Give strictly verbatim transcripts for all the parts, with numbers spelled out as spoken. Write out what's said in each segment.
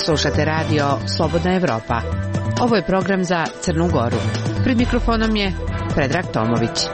Slušate radio Slobodna Evropa. Ovo je program za Crnu Goru. Pred mikrofonom je Predrag Tomović.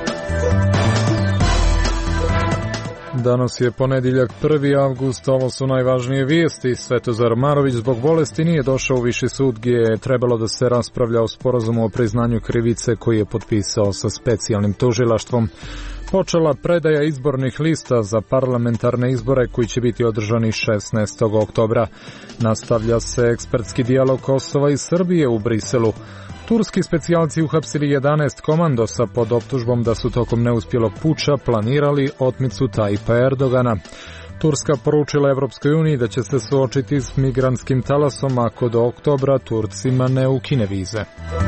Danas je ponedjeljak prvi avgust, ovo su najvažnije vijesti. Svetozar Marović zbog bolesti nije došao u Viši sud gdje je trebalo da se raspravlja o sporazumu o priznanju krivice koji je potpisao sa specijalnim tužilaštvom. Počela predaja izbornih lista za parlamentarne izbore koji će biti održani šesnaestog oktobra. Nastavlja se ekspertski dijalog Kosova i Srbije u Briselu. Turski specijalci uhapsili jedanaest komandosa pod optužbom da su tokom neuspjelog puča planirali otmicu Tajipa Erdogana. Turska poručila Evropskoj uniji da će se suočiti s migrantskim talasom ako do oktobra Turcima ne ukine vize.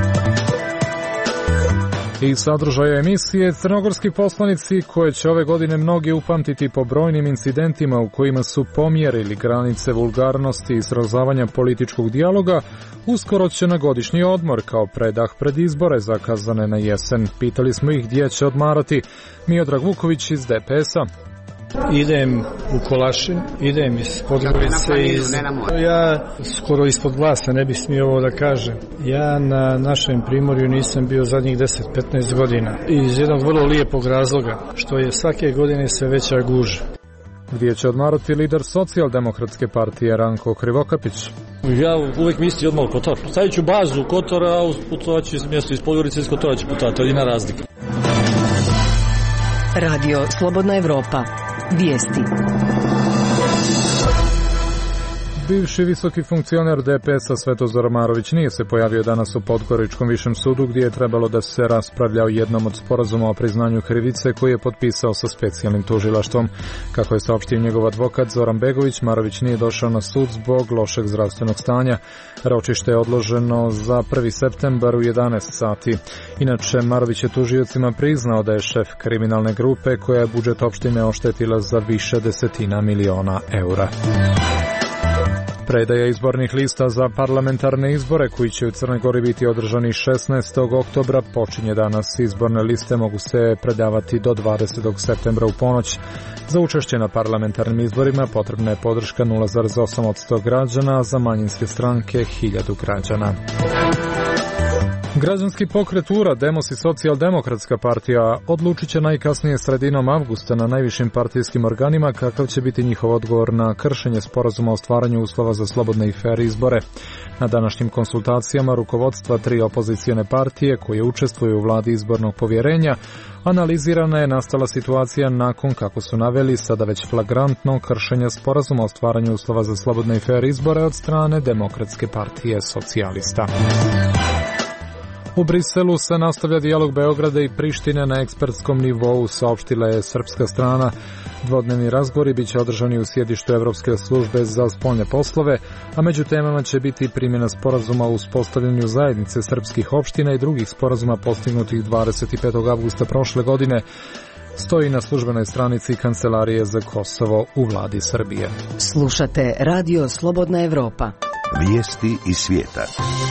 I sadržaja emisije, crnogorski poslanici koje će ove godine mnogi upamtiti po brojnim incidentima u kojima su pomjerili granice vulgarnosti i srozavanja političkog dijaloga, uskoro će na godišnji odmor kao predah pred izbore zakazane na jesen. Pitali smo ih gdje će odmarati. Miodrag Vuković iz D P S-a. Idem u Kolašin, idem iz Podgorice, iz... ja skoro ispod glasa ne bih smio ovo da kažem. Ja na našem primorju nisam bio zadnjih deset do petnaest godina iz jednog vrlo lijepog razloga, što je svake godine sve veća guža. Gdje će odmarati lider socijaldemokratske partije Ranko Krivokapić. Ja uvijek mislim odmah u Kotor. Stavit ću bazu u Kotora, a putovaću mjesto iz Podgorice iz Kotora ću putovati, to je jedna razlika. Radio Slobodna Evropa. Vijesti. Bivši visoki funkcioner D P S-a Svetozar Marović nije se pojavio danas u Podgoričkom višem sudu gdje je trebalo da se raspravlja o jednom od sporazuma o priznanju krivice koji je potpisao sa specijalnim tužilaštvom. Kako je saopštio njegov advokat Zoran Begović, Marović nije došao na sud zbog lošeg zdravstvenog stanja. Ročište je odloženo za prvi septembar u jedanaest sati. Inače, Marović je tužiocima priznao da je šef kriminalne grupe koja je budžet opštine oštetila za više desetina miliona eura. Predaja izbornih lista za parlamentarne izbore koji će u Crnoj Gori biti održani šesnaestog oktobra počinje danas. Izborne liste mogu se predavati do dvadesetog septembra u ponoć. Za učešće na parlamentarnim izborima potrebna je podrška nula zarez osam posto građana, a za manjinske stranke hiljadu građana. Građanski pokret U R A, Demos i socijaldemokratska partija odlučit će najkasnije sredinom avgusta na najvišim partijskim organima kakav će biti njihov odgovor na kršenje sporazuma o stvaranju uslova za slobodne i fer izbore. Na današnjim konsultacijama rukovodstva tri opozicijone partije koje učestvuju u vladi izbornog povjerenja analizirana je nastala situacija nakon, kako su naveli, sada već flagrantno kršenja sporazuma o stvaranju uslova za slobodne i fer izbore od strane Demokratske partije socijalista. U Briselu se nastavlja dijalog Beograda i Prištine na ekspertskom nivou, saopštila je srpska strana. Dvodnevni razgovori biće održani u sjedištu Evropske službe za spoljne poslove, a među temama će biti primjena sporazuma o uspostavljanju zajednice srpskih opština i drugih sporazuma postignutih dvadeset petog avgusta prošle godine, stoji na službenoj stranici Kancelarije za Kosovo u vladi Srbije. Slušate Radio Slobodna Evropa. Vijesti iz svijeta.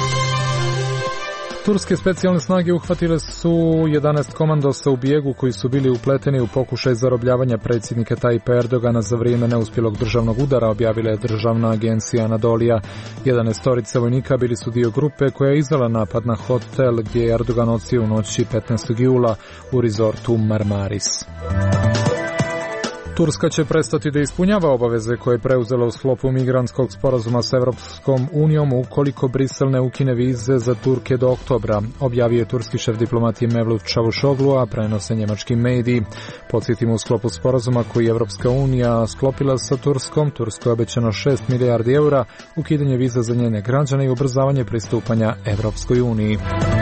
Turske specijalne snage uhvatile su jedanaest komandosa u bijegu koji su bili upleteni u pokušaj zarobljavanja predsjednika Tajipa Erdogana za vrijeme neuspjelog državnog udara, objavila je državna agencija Anadolija. jedanaestorica vojnika bili su dio grupe koja je izvela napad na hotel gdje je Erdogan odsio u noći petnaestog jula u rezortu Marmaris. Turska će prestati da ispunjava obaveze koje je preuzela u sklopu migrantskog sporazuma s Evropskom unijom ukoliko Brisel ne ukine vize za Turke do oktobra, objavio je turski šef diplomatije Mevlut Čavuşoglu, a prenose njemački mediji. Podsjetimo, u sklopu sporazuma koji je Evropska unija sklopila sa Turskom, Turskoj je obećano šest milijardi eura, ukidanje viza za njene građane i ubrzavanje pristupanja Evropskoj uniji.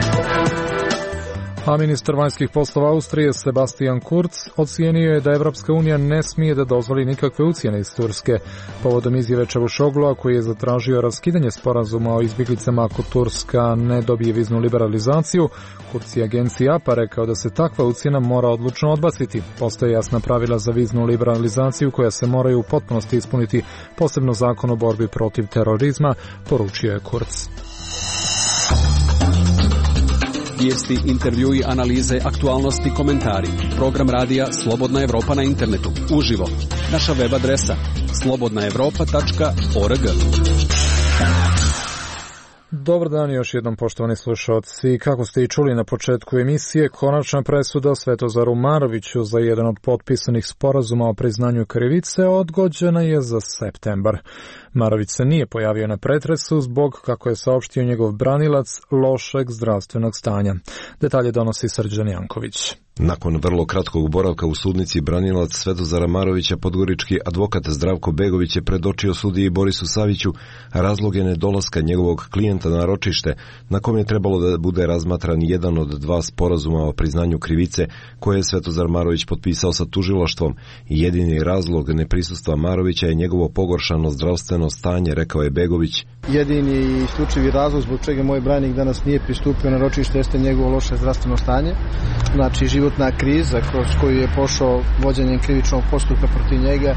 A ministar vanjskih poslova Austrije Sebastian Kurz ocijenio je da Evropska unija ne smije da dozvoli nikakve ucjene iz Turske. Povodom izjave Čavuşoglua koji je zatražio raskidanje sporazuma o izbjeglicama ako Turska ne dobije viznu liberalizaciju, Kurz je agenciji A P A rekao da se takva ucjena mora odlučno odbaciti. Postoje jasna pravila za viznu liberalizaciju koja se moraju u potpunosti ispuniti, posebno zakon o borbi protiv terorizma, poručio je Kurz. Vijesti, intervjui, analize, aktualnosti, komentari. Program radija Slobodna Evropa na internetu. Uživo. Naša web adresa slobodna evropa tačka org. Dobar dan još jednom, poštovani slušalci. Kako ste i čuli na početku emisije, konačna presuda Svetozaru Maroviću za jedan od potpisanih sporazuma o priznanju krivice odgođena je za septembar. Marović se nije pojavio na pretresu zbog, kako je saopštio njegov branilac, lošeg zdravstvenog stanja. Detalje donosi Srđan Janković. Nakon vrlo kratkog boravka u sudnici, branilac Svetozara Marovića, podgorički advokat Zdravko Begović je predočio sudiji Borisu Saviću razloge nedolaska njegovog klijenta na ročište, na kom je trebalo da bude razmatran jedan od dva sporazuma o priznanju krivice koje je Svetozar Marović potpisao sa tužilaštvom. Jedini razlog neprisustva Marovića je njegovo pogoršano zdravstveno stanje, rekao je Begović. Jedini isključivi razlog zbog čega moj branik danas nije pristupio na ročište jeste njegovo loše zdravstveno stanje. Znači životna kriza kroz koju je pošao vođenjem krivičnog postupka protiv njega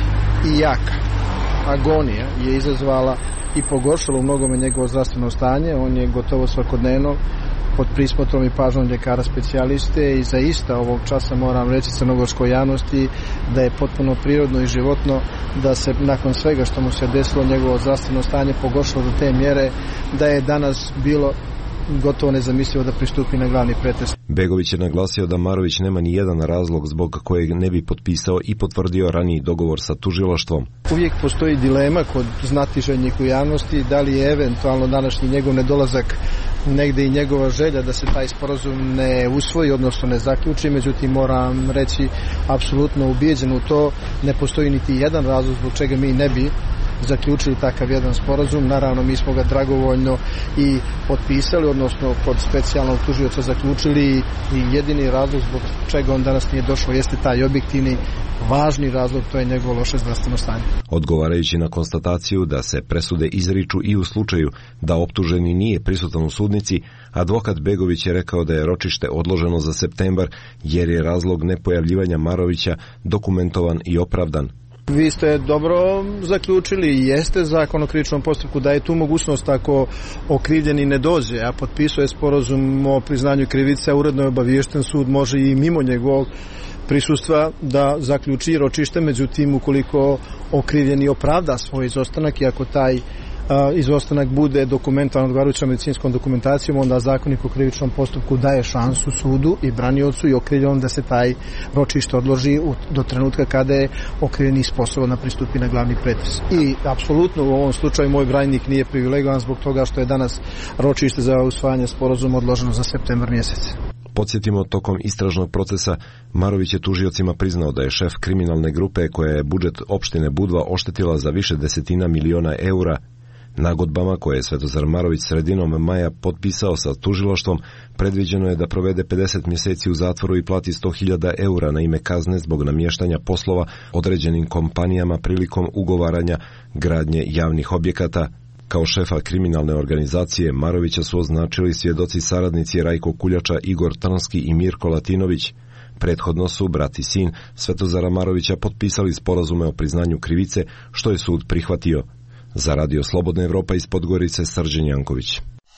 i jaka agonija je izazvala i pogoršala u mnogome njegovo zdravstveno stanje. On je gotovo svakodnevno pod prismotrom i pažnjom ljekara specijaliste i zaista ovog časa moram reći crnogorskoj javnosti da je potpuno prirodno i životno da se nakon svega što mu se desilo njegovo zdravstveno stanje pogoršalo do te mjere da je danas bilo gotovo nezamislivo da pristupi na glavni pretres. Begović je naglasio da Marović nema ni jedan razlog zbog kojeg ne bi potpisao i potvrdio raniji dogovor sa tužilaštvom. Uvijek postoji dilema kod znatiželjnih u javnosti da li je eventualno današnji njegov nedolazak negde i njegova želja da se taj sporazum ne usvoji, odnosno ne zaključi, međutim moram reći apsolutno ubijeđen u to, ne postoji niti jedan razlog zbog čega mi ne bi zaključili takav jedan sporazum. Naravno, mi smo ga dragovoljno i potpisali, odnosno kod specijalnog tužioca zaključili i jedini razlog zbog čega on danas nije došao jeste taj objektivni važni razlog, to je njegovo loše zdravstveno stanje. Odgovarajući na konstataciju da se presude izriču i u slučaju da optuženi nije prisutan u sudnici, advokat Begović je rekao da je ročište odloženo za septembar jer je razlog nepojavljivanja Marovića dokumentovan i opravdan. Vi ste dobro zaključili i jeste zakon o krivičnom postupku da je tu mogućnost ako okrivljeni ne dođe, a potpisuje sporazum o priznanju krivice, a uredno je obaviješten, sud može i mimo njegovog prisustva da zaključi ročište, međutim ukoliko okrivljeni opravda svoj izostanak i ako taj a, izostanak bude dokumentovan odgovarajućom medicinskom dokumentacijom, onda zakonik o krivičnom postupku daje šansu sudu i braniocu i okrivljenom da se taj ročište odloži u, do trenutka kada je okrivljeni sposoban da pristupi na glavni pretres. I apsolutno u ovom slučaju moj branik nije privilegovan zbog toga što je danas ročište za usvajanje sporazuma odloženo za septembar mjesec. Podsjetimo, tokom istražnog procesa Marović je tužiocima priznao da je šef kriminalne grupe koja je budžet opštine Budva oštetila za više desetina miliona eura. Nagodbama koje je Svetozar Marović sredinom maja potpisao sa tužilaštvom predviđeno je da provede pedeset mjeseci u zatvoru i plati sto hiljada eura na ime kazne zbog namještanja poslova određenim kompanijama prilikom ugovaranja gradnje javnih objekata. Kao šefa kriminalne organizacije Marovića su označili svjedoci saradnici Rajko Kuljača, Igor Trnski i Mirko Latinović. Prethodno su brat i sin Svetozara Marovića potpisali sporazume o priznanju krivice, što je sud prihvatio. Za Radio Slobodna Evropa iz Podgorice, Srđan Janković.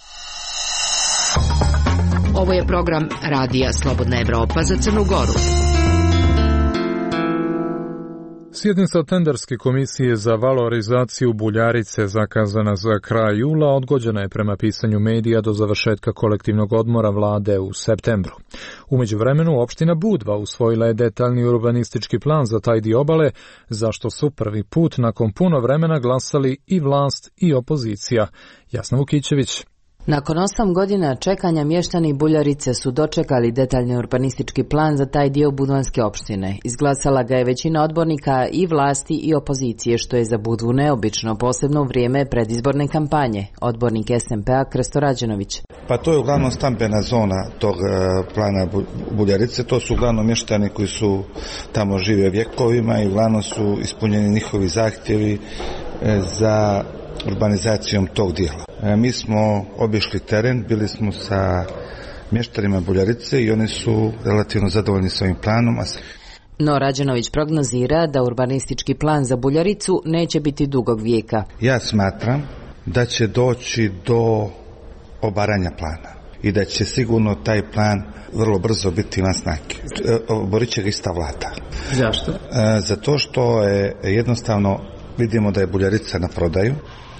Ovo je program Radija Slobodna Evropa za Crnu Goru. Sjednica tenderske komisije za valorizaciju Buljarice zakazana za kraj jula odgođena je prema pisanju medija do završetka kolektivnog odmora vlade u septembru. U međuvremenu opština Budva usvojila je detaljni urbanistički plan za taj dio obale, za što su prvi put nakon puno vremena glasali i vlast i opozicija. Jasna Vukićević. Nakon osam godina čekanja mještani Buljarice su dočekali detaljni urbanistički plan za taj dio budvanske opštine. Izglasala ga je većina odbornika i vlasti i opozicije, što je za Budvu neobično, posebno u vrijeme predizborne kampanje. Odbornik es em pe-a Krsto Rađenović. Pa to je uglavnom stambena zona tog plana Buljarice. To su uglavnom mještani koji su tamo žive vjekovima i uglavnom su ispunjeni njihovi zahtjevi za urbanizacijom tog dijela. Mi smo obišli teren, bili smo sa mještanima Buljarice i oni su relativno zadovoljni s ovim planom. No Rađenović prognozira da urbanistički plan za Buljaricu neće biti dugog vijeka. Ja smatram da će doći do obaranja plana i da će sigurno taj plan vrlo brzo biti van snage. Borit će ga ista vlada. Zašto? Zato što je jednostavno vidimo da je Buljarica na prodaju.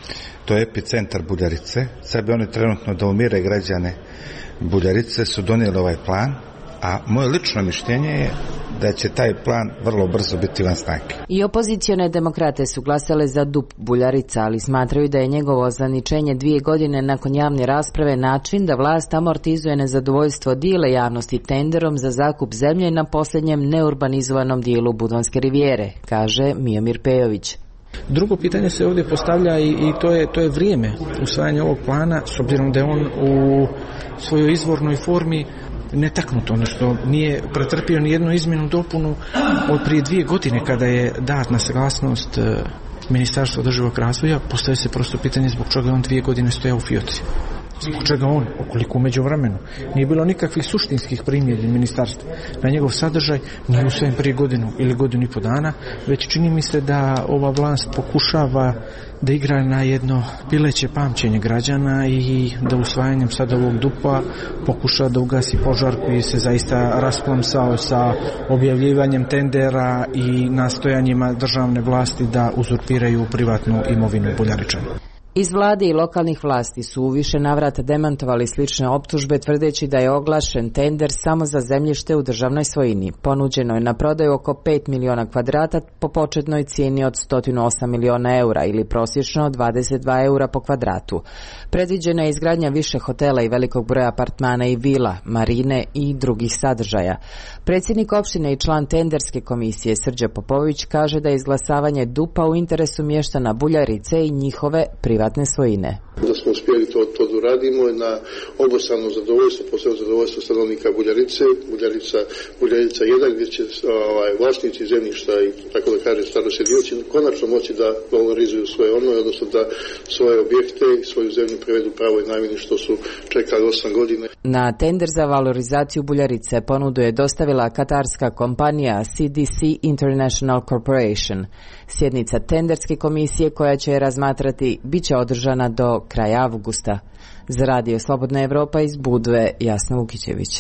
to je epicentar Buljarice. Sad bi oni trenutno da umire građane Buljarice, su donijeli ovaj plan, a moje lično mišljenje je da će taj plan vrlo brzo biti van snage. I opozicione demokrate su glasale za D U P Buljarica, ali smatraju da je njegovo ozaničenje dvije godine nakon javne rasprave način da vlast amortizuje nezadovoljstvo dijela javnosti tenderom za zakup zemlje na posljednjem neurbanizovanom dijelu Budvanske rivijere, kaže Miomir Pejović. Drugo pitanje se ovdje postavlja i, i to je to je vrijeme usvajanja ovog plana, s obzirom da je on u svojoj izvornoj formi netaknuto, odnosno nije pretrpio ni jednu izmjenu dopunu od prije dvije godine kada je dat na saglasnost Ministarstva održivog razvoja. Postavlja se prosto pitanje zbog čega on dvije godine stoja u fioci. Zbog čega on, ukoliko u međuvremenu nije bilo nikakvih suštinskih primjedbi ministarstva na njegov sadržaj, nije usvojen prije godinu ili godinu i po dana, već čini mi se da ova vlast pokušava da igra na jedno pileće pamćenje građana i da usvajanjem sada ovog D U P-a pokuša da ugasi požar koji se zaista rasplamsao sa objavljivanjem tendera i nastojanjima državne vlasti da uzurpiraju privatnu imovinu Buljaričana. Iz vlade i lokalnih vlasti su u više navrata demantovali slične optužbe tvrdeći da je oglašen tender samo za zemljište u državnoj svojini. Ponuđeno je na prodaju oko pet miliona kvadrata po početnoj cijeni od sto osam miliona eura ili prosječno dvadeset dva eura po kvadratu. Predviđena je izgradnja više hotela i velikog broja apartmana i vila, marine i drugih sadržaja. Predsjednik opštine i član tenderske komisije Srđa Popović kaže da je izglasavanje D U P-a u interesu mještana Buljarice i njihove privatne svojine. Da smo uspjeli to, to da uradimo na obostrano zadovoljstvo, posebno zadovoljstvo stanovnika Buljarice, Buljarica, Buljarica jedan, gdje će ovaj, vlasnici zemljišta i tako da kaže starosjedioci konačno moći da valorizuju svoje onove, odnosno da svoje objekte i svoju zemlju prevedu pravoj namjeni što su čekali osam godina. Na tender za valorizaciju Buljarice ponudu je dostavila katarska kompanija C D C International Corporation. Sjednica tenderske komisije koja će je razmatrati bit će održana do kraja avgusta. Za Radio Slobodna Evropa iz Budve, Jasna Vukićević.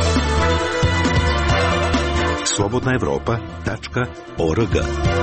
slobodna evropa tačka org.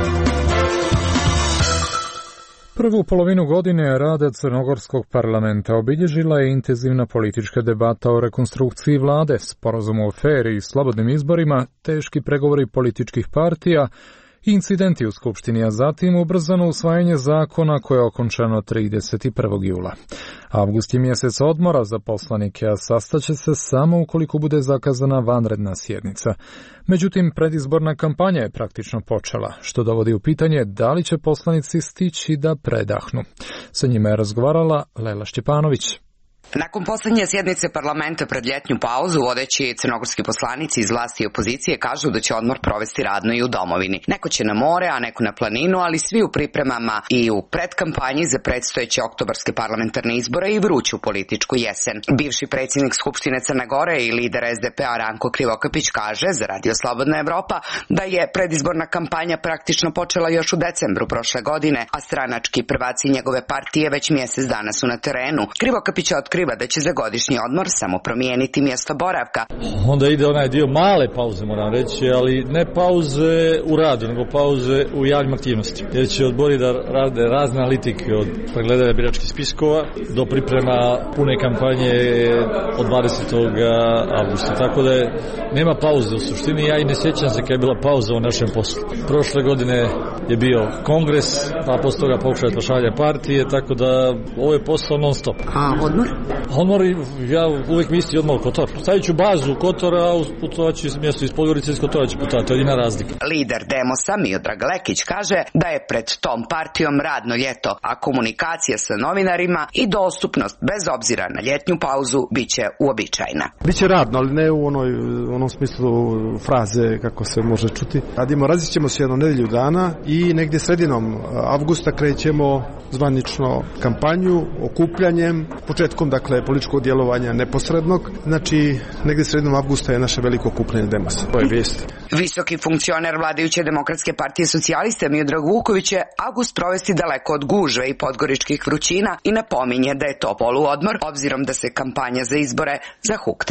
Prvu polovinu godine rada Crnogorskog parlamenta obilježila je intenzivna politička debata o rekonstrukciji vlade, sporazumu o fer i slobodnim izborima, teški pregovori političkih partija, incidenti u Skupštini, a zatim ubrzano usvajanje zakona koje je okončano trideset prvog jula. Avgust je mjesec odmora za poslanike, a sastaće se samo ukoliko bude zakazana vanredna sjednica. Međutim, predizborna kampanja je praktično počela, što dovodi u pitanje da li će poslanici stići da predahnu. Sa njima je razgovarala Lela Šćepanović. Nakon posljednje sjednice parlamenta pred ljetnju pauzu, vodeći crnogorski poslanici iz vlasti i opozicije kažu da će odmor provesti radno i u domovini. Neko će na more, a neko na planinu, ali svi u pripremama i u predkampanji za predstojeće oktobarske parlamentarne izbore i vruću političku jesen. Bivši predsjednik Skupštine Crne Gore i lider S D P-a Ranko Krivokapić kaže za Radio Slobodna Evropa da je predizborna kampanja praktično počela još u decembru prošle godine, a stranački prvaci njegove partije već mjesec dana su na terenu. Krivokapić otkriva da će za godišnji odmor samo promijeniti mjesto boravka. Onda ide onaj dio male pauze, moram reći, ali ne pauze u radu, nego pauze u javnim aktivnostima. Jer će odbori da rade razne analitike od pregledanja biračkih spiskova do priprema pune kampanje od dvadesetog avgusta. Tako da je, nema pauze u suštini. Ja i ne sjećam se kada je bila pauza u našem poslu. Prošle godine je bio kongres, pa posle toga pokušaj spašavanja partije, tako da ovo je posao non stop. A odmor? Odmor, ja uvijek misli odmah u Kotor. Stavit ću bazu u Kotor, a putovaću iz mjesto iz Podgorice iz Kotora ću putovati, to je jedna razlika. Lider Demosa Miodrag Lekić kaže da je pred tom partijom radno ljeto, a komunikacija sa novinarima i dostupnost bez obzira na ljetnju pauzu bit će uobičajena. Biće radno, ali ne u onoj, onom smislu fraze kako se može čuti. Radimo, razit ćemo se jednu nedelju dana i negdje sredinom avgusta krećemo zvanično kampanju, okupljanjem, početkom dakle političkog djelovanja neposrednog. Znači negdje sredinom avgusta je naše veliko okupljanje Demosa. To je vijest. Visoki funkcioner vladajuće Demokratske partije socijaliste Miodrag Vuković će avgust provesti daleko od gužve i podgoričkih vrućina i napominje da je to poluodmor obzirom da se kampanja za izbore zahuktava.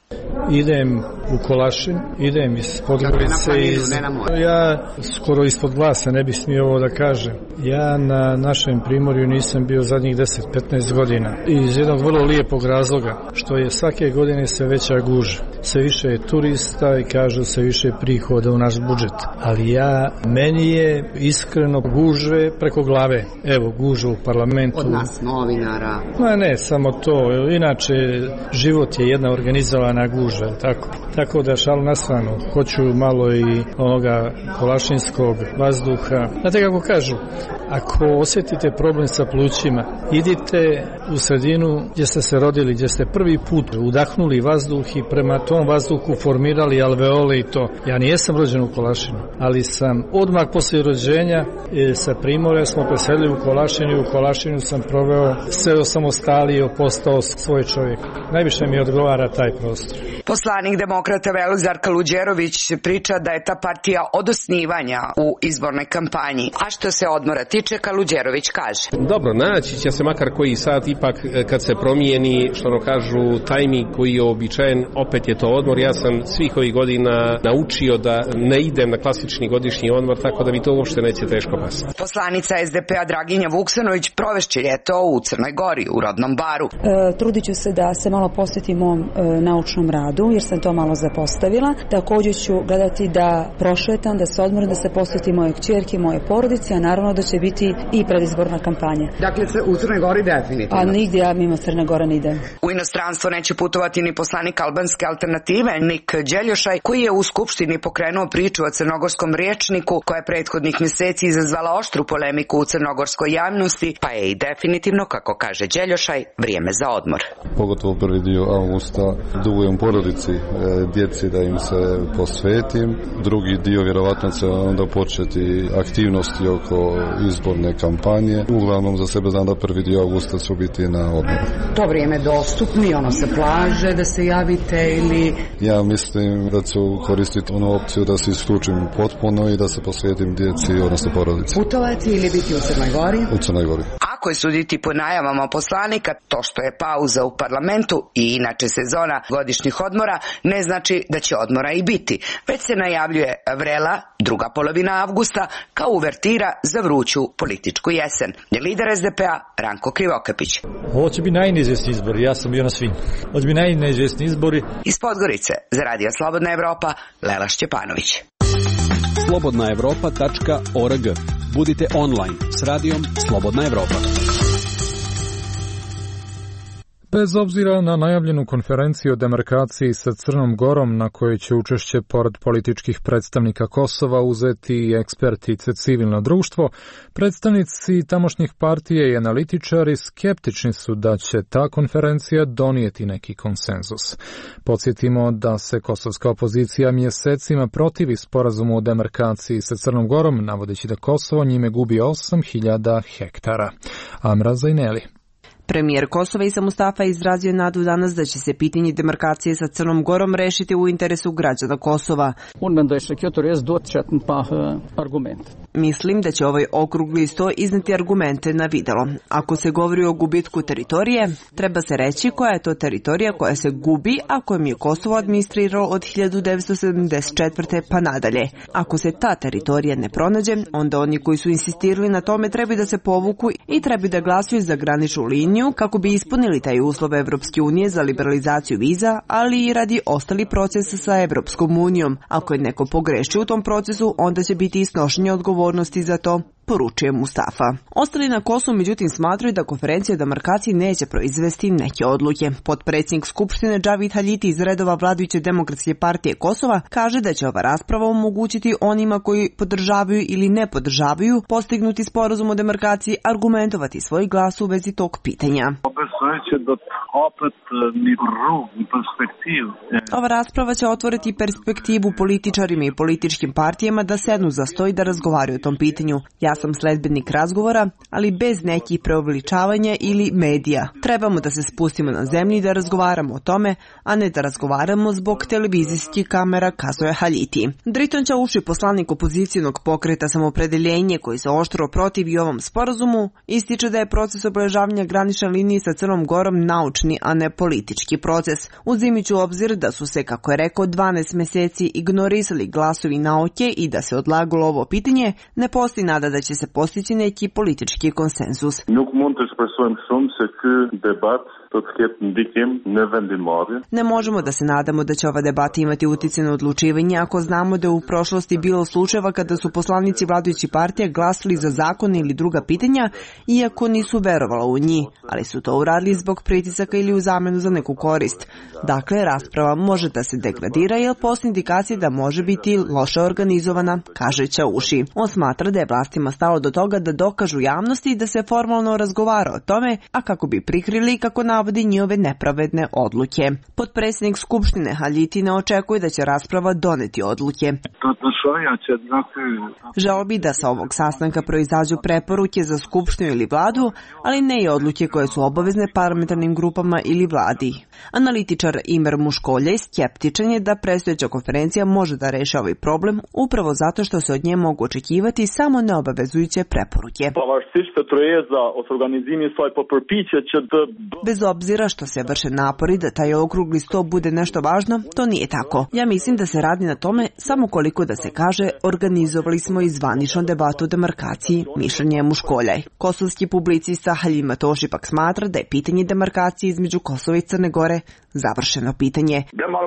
Idem u Kolašin, idem iz Podgorice, iz... ja skoro ispod glasa ne bih smio ovo da kažem. Ja na našem primorju nisam bio zadnjih deset do petnaest godina iz jednog vrlo lijepog razloga, što je svake godine sve veća guža. Sve više je turista i kažu sve više prihoda u naš budžet. Ali ja, meni je iskreno gužve preko glave. Evo, gužu u parlamentu. Od nas, novinara. Ma ne, samo to. Inače, život je jedna organizovana gužva, tako. Tako da šalu na stranu. Hoću malo i onoga kolašinskog vazduha. Znate kako kažu, ako osjetite problem sa plućima, idite u sredinu gdje ste se rodili, gdje ste prvi put udahnuli vazduh i prema tom vazduhu formirali alveole i to. Ja nijesam rođen u Kolašinu, ali sam odmah poslije rođenja e, sa Primorja smo preselili u Kolašinu i u Kolašinu sam proveo sve osamostalio, postao svoj čovjek. Najviše mi odgovara taj prostor. Poslanik demokrata Velizar Kaluđerović priča da je ta partija od osnivanja u izbornoj kampanji. A što se odmora tiče, Kaluđerović kaže. Dobro, naći će se makar koji sat, ipak kad se promijeni, što ono kažu, tajming koji je običajen, opet je to odmor. Ja sam svih ovih godina naučio da ne idem na klasični godišnji odmor, tako da mi to uopšte neće teško pasati. Poslanica es de pe a Draginja Vuksanović provešće ljeto u Crnoj Gori, u rodnom Baru. E, trudit ću se da se malo posvetim mom e, naučnom radu, jer sam to malo zapostavila. Također ću gledati da prošetam, da se odmorim, da se posvetim moje kćerke, moje porodice, a naravno da će biti i predizborna kampanja. Dakle, u Crnoj Gori definitivno. A nigdje ja mimo Crne Gore ne idem. U inostranstvo neće putovati ni poslanik albanske alternative Nik Đeljošaj, koji je u Skupštini pokrenuo priču o crnogorskom rječniku koja je prethodnih mjeseci izazvala oštru polemiku u crnogorskoj javnosti, pa je i definitivno, kako kaže Đeljošaj, vrijeme za odmor. Pogotovo prvi dio avgusta dugujem porodici, djeci da im se posvetim. Drugi dio vjerovatno će onda početi aktivnosti oko izborne kampanje. Uglavnom za sebe znam da prvi dio avgusta će biti na odmoru. To vrijeme dostupni, ono se plaže, da se javite ili... Ja mislim da ću koristiti onu opciju da se isključim potpuno i da se posvetim djeci, odnosno porodici. Putovati ili biti u Crnoj Gori? U Crnoj Gori. Ako je suditi po najavama poslanika, to što je pauza u parlamentu i inače sezona godišnjih odmora, ne znači da će odmora i biti. Već se najavljuje vrela, druga polovina avgusta, kao uvertira za vruću političku jesen. Je lider es de pe a Ranko Krivokapić. Ovo će biti najneizvjesni izbori, ja sam bio na svim. Ovo će biti najneizvjesni izbori. Iz Podgorice, za Radio Slobodna Evropa, Lela Šćepanović. slobodna evropa tačka org. Budite online s radijom Slobodna Evropa. Bez obzira na najavljenu konferenciju o demarkaciji sa Crnom Gorom, na kojoj će učešće pored političkih predstavnika Kosova uzeti i ekspertice civilno društvo, predstavnici tamošnjih partija i analitičari skeptični su da će ta konferencija donijeti neki konsenzus. Podsjetimo da se kosovska opozicija mjesecima protivi sporazumu o demarkaciji sa Crnom Gorom, navodeći da Kosovo njime gubi osam hiljada hektara. Amra Zajneli. Premijer Kosova Isa Mustafa izrazio nadu danas da će se pitanje demarkacije sa Crnom Gorom rešiti u interesu građana Kosova. Mislim da će ovaj okrugli sto izneti argumente na videlo. Ako se govori o gubitku teritorije, treba se reći koja je to teritorija koja se gubi, a kojom je Kosovo administriralo od hiljadu devetsto sedamdeset četvrte pa nadalje. Ako se ta teritorija ne pronađe, onda oni koji su insistirali na tome treba da se povuku i treba da glasuju za graničnu liniju kako bi ispunili taj uslov Evropske unije za liberalizaciju viza, ali i radi ostali procesa sa Evropskom unijom. Ako je neko pogrešio u tom procesu, onda će biti i snošenje odgovornosti za to, poručuje Mustafa. Ostali na Kosovu međutim smatraju da konferencija o demarkaciji neće proizvesti neke odluke. Potpredsjednik Skupštine Džavid Haljiti iz redova vladajuće Demokratske partije Kosova kaže da će ova rasprava omogućiti onima koji podržavaju ili ne podržavaju postignuti sporazum o demarkaciji argumentovati svoj glas u vezi tog pitanja. Ova rasprava će otvoriti perspektivu političarima i političkim partijama da sednu za sto i da razgovaraju o tom pitanju. Ja sam sledbenik razgovora, ali bez nekih preuveličavanja ili medija. Trebamo da se spustimo na zemlji i da razgovaramo o tome, a ne da razgovaramo zbog televizijskih kamera, kazuje Haljiti. Driton Čauši, poslanik opozicijnog pokreta Samopredeljenje koji se oštro protivi ovom sporazumu, ističe da je proces obeležavanja granične linije sa Crnom Gorom naučni, a ne politički proces. Uzimajući u obzir da su se, kako je rekao, dvanaest meseci ignorisali glasovi nauke i da se odlagalo ovo pitanje, ne postoji nada da će se postići neki politički konsenzus. Ne možemo da se nadamo da će ova debata imati uticaj na odlučivanje ako znamo da je u prošlosti bilo slučajeva kada su poslanici vladajućih partija glasali za zakon ili druga pitanja, iako nisu verovala u njih, ali su to uradili zbog pritisaka ili u zamenu za neku korist. Dakle, rasprava može da se degradira jer postoji indikacije da može biti loše organizovana, kaže Ćauši. On smatra da je vlastima stalo do toga da dokažu javnosti da se formalno razgovara o tome, a kako bi prikrili kako navodi njihove nepravedne odluke. Potpredsjednik Skupštine Haljiti ne očekuje da će rasprava doneti odluke. Želeo bi da sa ovog sastanka proizađu preporuke za Skupštinu ili vladu, ali ne i odluke koje su obavezne parlamentarnim grupama ili vladi. Analitičar Imer Muškolje skeptičan je da predstojeća konferencija može da reši ovaj problem upravo zato što se od nje mogu očekivati samo neobavezujuće preporuke. Bez obzira što se vrše napori da taj okrugli sto bude nešto važno, to nije tako. Ja mislim da se radi na tome samo koliko da se kaže organizovali smo i zvaničnu debatu o demarkaciji, mišljenje je Muškoljaj. Kosovski publicista Haljim Matoši pak smatra da je pitanje demarkacije između Kosova i Crne Gore završeno pitanje.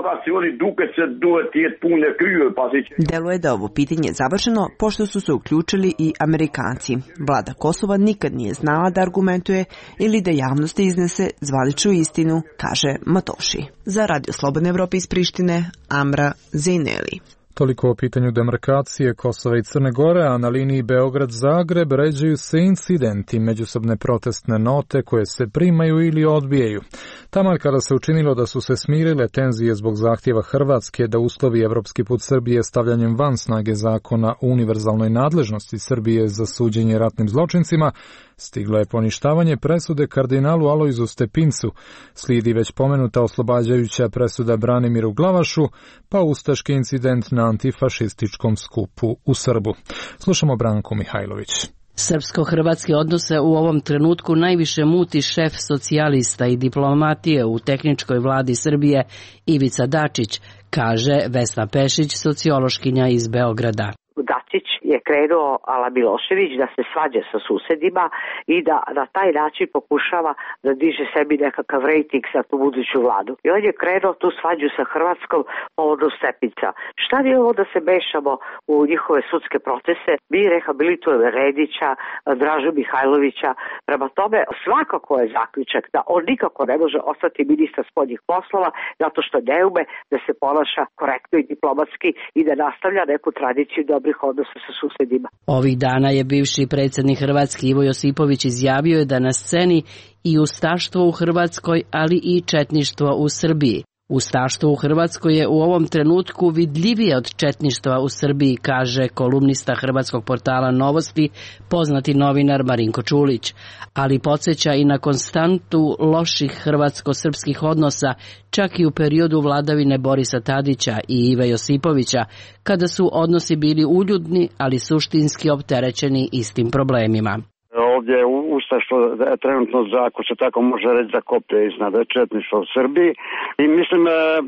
Deluje da ovo pitanje je završeno pošto su se uključili i Amerikanci. Vlada Kosova nikad nije znala da argumentuje ili da javnosti iznese zvaničnu istinu, kaže Matoši. Za Radio Slobodne Evrope iz Prištine, Amra Zejneli. Toliko o pitanju demarkacije Kosova i Crne Gore, a na liniji Beograd-Zagreb ređaju se incidenti, međusobne protestne note koje se primaju ili odbijaju. Taman kada se učinilo da su se smirile tenzije zbog zahtjeva Hrvatske da uslovi evropski put Srbije stavljanjem van snage zakona o univerzalnoj nadležnosti Srbije za suđenje ratnim zločincima, stiglo je poništavanje presude kardinalu Alojzu Stepincu, slijedi već pomenuta oslobađajuća presuda Branimiru Glavašu, pa ustaški incident na antifašističkom skupu u Srbu. Slušamo Branku Mihajlović. Srpsko-hrvatske odnose u ovom trenutku najviše muti šef socijalista i diplomatije u tehničkoj vladi Srbije Ivica Dačić, kaže Vesna Pešić, sociološkinja iz Beograda. Dačić je krenuo ala Milošević da se svađa sa susedima i da na taj način pokušava da diže sebi nekakav rejting za tu buduću vladu. I on je krenuo tu svađu sa Hrvatskom povodom Stepinca. Šta mi ovo da se mešamo u njihove sudske procese? Mi rehabilitujemo Redića, Dražu Mihajlovića. Prema tome, svakako je zaključak da on nikako ne može ostati ministar spoljnih poslova zato što ne ume da se ponaša korektno i diplomatski i da nastavlja neku tradiciju dobrih odnosa sa susedima. Ovih dana je bivši predsjednik Hrvatske Ivo Josipović izjavio je da na sceni i ustaštvo u Hrvatskoj, ali i četništvo u Srbiji. Ustaštvo u Hrvatskoj je u ovom trenutku vidljivije od četništva u Srbiji, kaže kolumnista hrvatskog portala Novosti, poznati novinar Marinko Čulić, ali podsjeća i na konstantu loših hrvatsko-srpskih odnosa, čak i u periodu vladavine Borisa Tadića i Ive Josipovića, kada su odnosi bili uljudni, ali suštinski opterećeni istim problemima. Ovdje je ustaštvo trenutno, za, ako se tako može reći, za koplje iznad četništva u Srbiji. I mislim,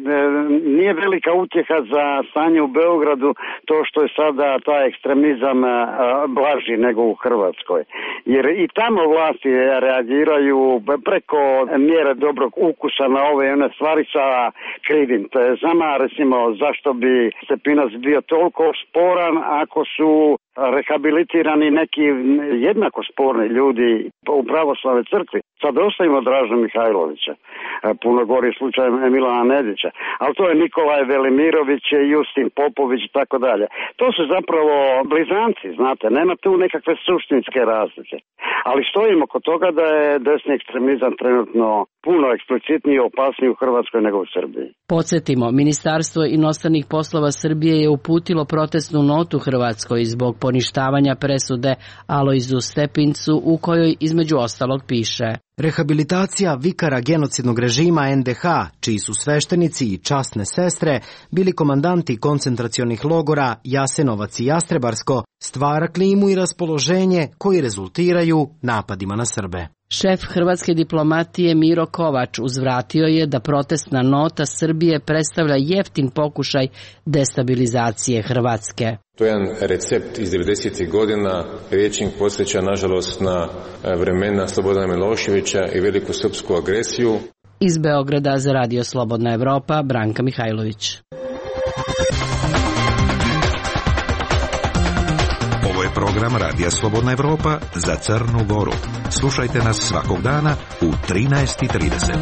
nije velika utjeha za stanje u Beogradu to što je sada taj ekstremizam blaži nego u Hrvatskoj. Jer i tamo vlasti reagiraju preko mjere dobrog ukusa na ove one stvari sa krivim. To je zama, recimo, zašto bi Stepinac bio toliko sporan ako su rehabilitirani neki jednako sporni ljudi u pravoslavnoj crkvi. Sad ostavimo Draža Mihajlovića, puno gori slučaj Milana Nedića, ali to je Nikolaj Velimirović, Justin Popović i tako dalje. To su zapravo blizanci, znate, nema tu nekakve suštinske razlike. Ali stojimo kod toga da je desni ekstremizam trenutno puno eksplicitniji i opasniji u Hrvatskoj nego u Srbiji. Podsjetimo, Ministarstvo inostranih poslova Srbije je uputilo protestnu notu Hrvatskoj zbog poništavanja presude Alojzu Stepincu u kojoj između ostalog piše: Rehabilitacija vikara genocidnog režima en de ha, čiji su sveštenici i časne sestre bili komandanti koncentracionih logora Jasenovac i Jastrebarsko, stvara klimu i raspoloženje koji rezultiraju napadima na Srbe. Šef hrvatske diplomatije Miro Kovač uzvratio je da protestna nota Srbije predstavlja jeftin pokušaj destabilizacije Hrvatske. To je jedan recept iz devedesetih godina, rječnik podsjeća nažalost na vremena Slobodana Miloševića i veliku srpsku agresiju. Iz Beograda za Radio Slobodna Evropa, Branka Mihajlović. Ovo je program Radija Slobodna Evropa za Crnu Goru. Slušajte nas svakog dana u trinaest i trideset.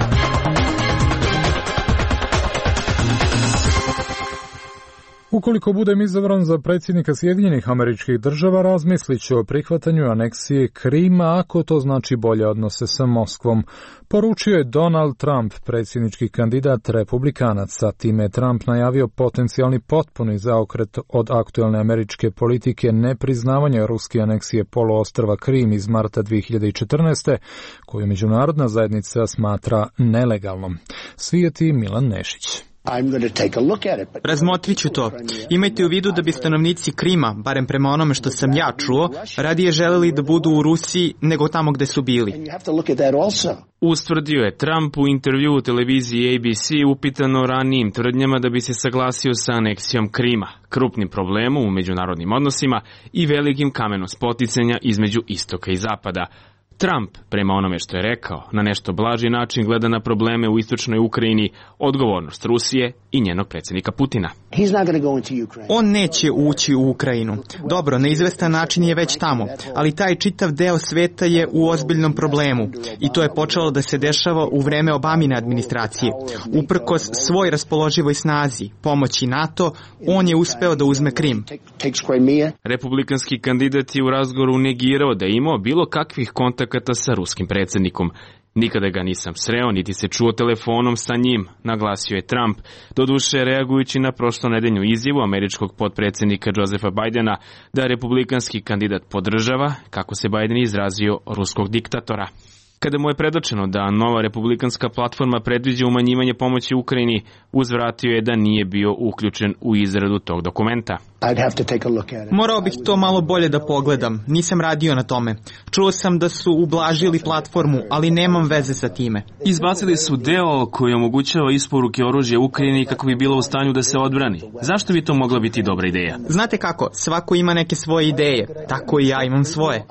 Ukoliko budem izabran za predsjednika Sjedinjenih Američkih Država, razmislit ću o prihvatanju aneksije Krima ako to znači bolje odnose sa Moskvom. Poručio je Donald Trump, predsjednički kandidat Republikanaca. Time je Trump najavio potencijalni potpuni zaokret od aktualne američke politike nepriznavanja ruske aneksije poluostrva Krim iz marta dvije hiljade četrnaeste. koju međunarodna zajednica smatra nelegalnom. Svijeti Milan Nešić. Razmotrit ću to. Imajte u vidu da bi stanovnici Krima, barem prema onome što sam ja čuo, radije želeli da budu u Rusiji nego tamo gde su bili. Ustvrdio je Trump u intervju u televiziji A B C upitano ranijim tvrdnjama da bi se saglasio sa aneksijom Krima, krupnim problemom u međunarodnim odnosima i velikim kamenom spoticanja između istoka i zapada. Trump, prema onome što je rekao, na nešto blaži način gleda na probleme u istočnoj Ukrajini, odgovornost Rusije i njenog predsjednika Putina. On neće ući u Ukrajinu. Dobro, na izvestan način je već tamo, ali taj čitav deo sveta je u ozbiljnom problemu i to je počelo da se dešava u vreme Obamine administracije. Uprkos svoj raspoloživoj snazi, pomoći NATO, on je uspeo da uzme Krim. Republikanski kandidat je u razgovoru negirao da je imao bilo kakvih kontakata sa ruskim predsjednikom. Nikada ga nisam sreo, niti se čuo telefonom sa njim, naglasio je Trump, doduše reagujući na prošlonedeljnu izjavu američkog potpredsjednika Josepha Bidena da republikanski kandidat podržava, kako se Biden izrazio, ruskog diktatora. Kada mu je predočeno da nova republikanska platforma predviđa umanjivanje pomoći Ukrajini, uzvratio je da nije bio uključen u izradu tog dokumenta. Morao bih to malo bolje da pogledam, nisam radio na tome. Čuo sam da su ublažili platformu, ali nemam veze sa time. Izbacili su deo koji omogućava isporuke oružja Ukrajini kako bi bila u stanju da se odbrani. Zašto bi to mogla biti dobra ideja? Znate kako, svako ima neke svoje ideje, tako i ja imam svoje.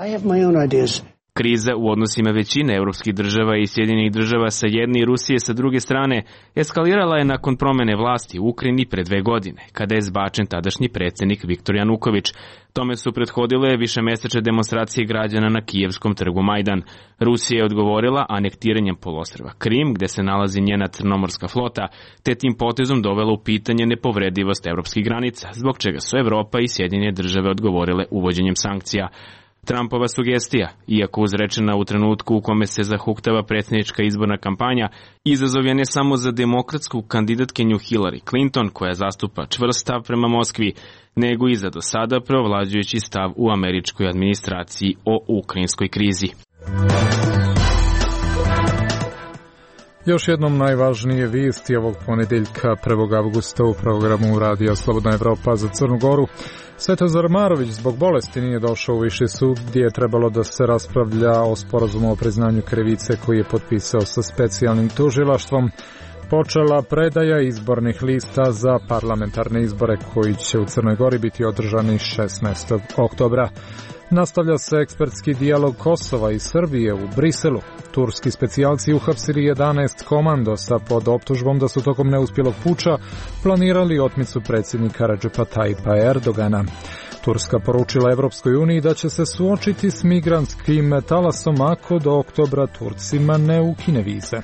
Kriza u odnosima većine evropskih država i Sjedinjenih država sa jedne i Rusije sa druge strane eskalirala je nakon promene vlasti u Ukrajini pre dve godine, kada je zbačen tadašnji predsjednik Viktor Januković. Tome su prethodile višemesečne demonstracije građana na kijevskom trgu Majdan. Rusija je odgovorila anektiranjem poluostrva Krim, gde se nalazi njena crnomorska flota, te tim potezom dovela u pitanje nepovredivost evropskih granica, zbog čega su Evropa i Sjedinjene države odgovorile uvođenjem sankcija. Trumpova sugestija, iako uzrečena u trenutku u kome se zahuktava predsjednička izborna kampanja, izazov je ne samo za demokratsku kandidatkinju Hillary Clinton, koja zastupa čvrst stav prema Moskvi, nego i za do sada preovlađujući stav u američkoj administraciji o ukrajinskoj krizi. Još jednom najvažnije vijesti ovog ponedjeljka prvog avgusta u programu Radija Slobodna Evropa za Crnu Goru. Svetozar Marović zbog bolesti nije došao u Viši sud gdje je trebalo da se raspravlja o sporazumu o priznanju krivice koji je potpisao sa specijalnim tužilaštvom. Počela predaja izbornih lista za parlamentarne izbore koji će u Crnoj Gori biti održani šesnaestog oktobra. Nastavlja se ekspertski dijalog Kosova i Srbije u Briselu. Turski specijalci uhapsili jedanaest komandosa pod optužbom da su tokom neuspjelog puča planirali otmicu predsjednika Redžepa Tajipa Erdogana. Turska poručila Evropskoj uniji da će se suočiti s migrantskim talasom ako do oktobra Turcima ne ukine vize.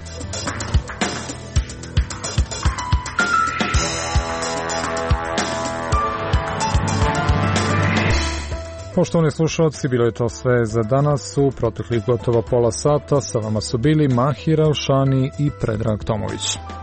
Poštovani slušalci, bilo je to sve za danas. U proteklih gotovo pola sata sa vama su bili Mahir Alšani i Predrag Tomović.